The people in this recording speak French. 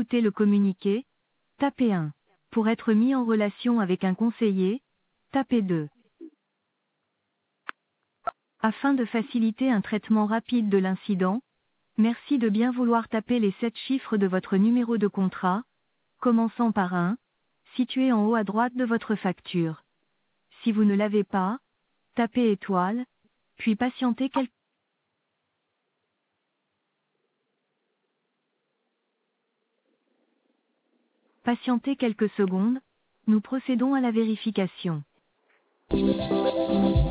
consulter le communiqué, tapez 1. Pour être mis en relation avec un conseiller, tapez 2. Afin de faciliter un traitement rapide de l'incident, merci de bien vouloir taper les 7 chiffres de votre numéro de contrat, commençant par 1, situé en haut à droite de votre facture. Si vous ne l'avez pas, tapez étoile, puis patientez quelques secondes, nous procédons à la vérification.